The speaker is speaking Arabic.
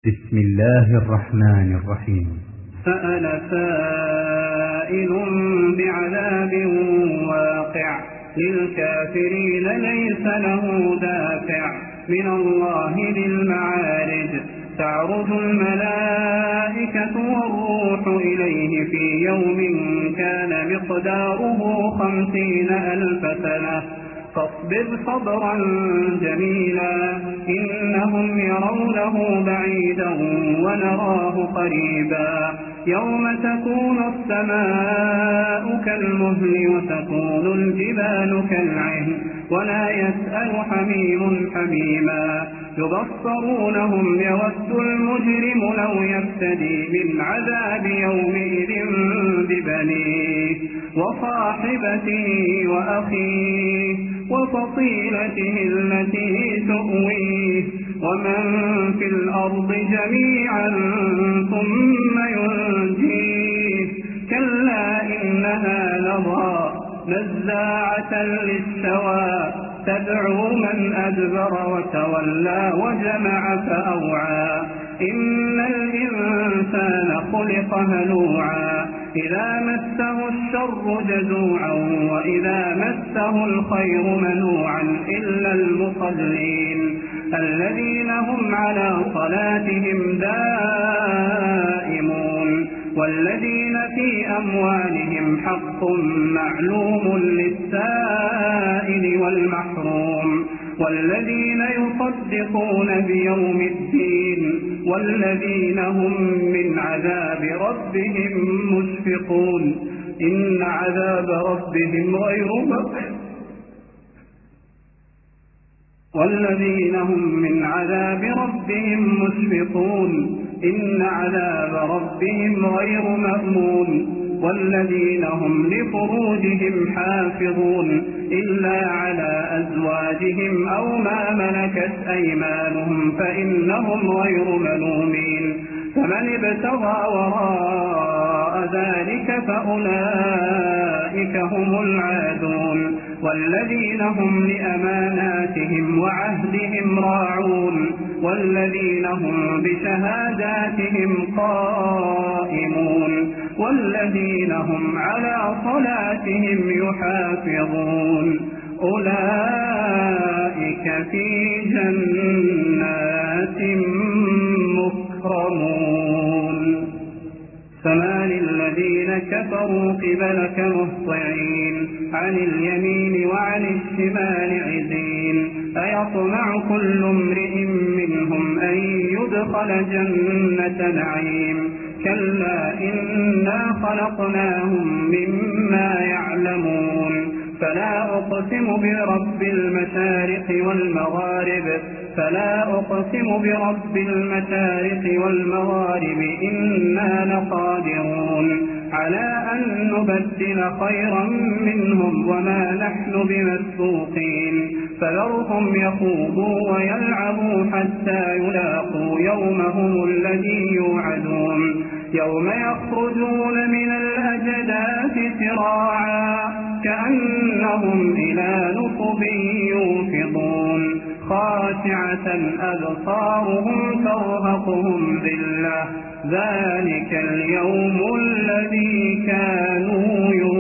بسم الله الرحمن الرحيم. سأل سائل بعذاب واقع للكافرين ليس له دافع من الله ذي المعارج تعرج الملائكة والروح إليه في يوم كان مقداره 50,000 سنة فاصبر صبرا جميلا إنهم يرونه بعيدا ونراه قريبا يوم تكون السماء كالمهل وتكون الجبال كالعهن ولا يسأل حميم حميما يبصرونهم يود المجرم لو يفتدي من عذاب يومئذ ببنيه وصاحبته وأخيه وفصيلته التي تؤويه ومن في الأرض جميعا ثم ينجيه كلا إنها لظى نزاعة للشوى تدعو من أدبر وتولى وجمع فأوعى إن الإنسان خلق هلوعا إذا مسه الشر جزوعا وإذا مسه الخير منوعا إلا المصلين الذين هم على صلاتهم دائمون والذين في أموالهم حق معلوم للسائل والمحروم والذين يصدقون بيوم الدين والذين هم من عذاب ربهم مشفقون إن عذاب ربهم غير مأمون والذين هم من عذاب ربهم مشفقون إن عذاب ربهم غير مأمون والذين هم لفروجهم حافظون إلا على أزواجهم أو ما ملكت أيمانهم فإنهم غير ملومين فمن ابتغى وراء ذلك فأولئك هم العادون والذين هم لأماناتهم وعهدهم راعون والذين هم بشهاداتهم قائمون والذين هم على صلاتهم يحافظون أولئك في جنات مكرمون فما للذين كفروا قبلك مهطعين عن اليمين وعن الشمال عزين أيطمع كل امرئ منهم أن يدخل جنة نعيم كلا إنا خلقناهم مما يعلمون فلا أقسم برب المشارق والمغارب إنا لقادرون على أن نبدل خيرا منهم وما نحن بمسبوقين فذرهم يخوضوا ويلعبوا حتى يلاقوا يومهم الذي يوعدون يوم يخرجون من الأجداث سراعا كأنهم إلى نصب يوفضون خاشعة أبصارهم ترهقهم ذلة ذلك اليوم الذي كانوا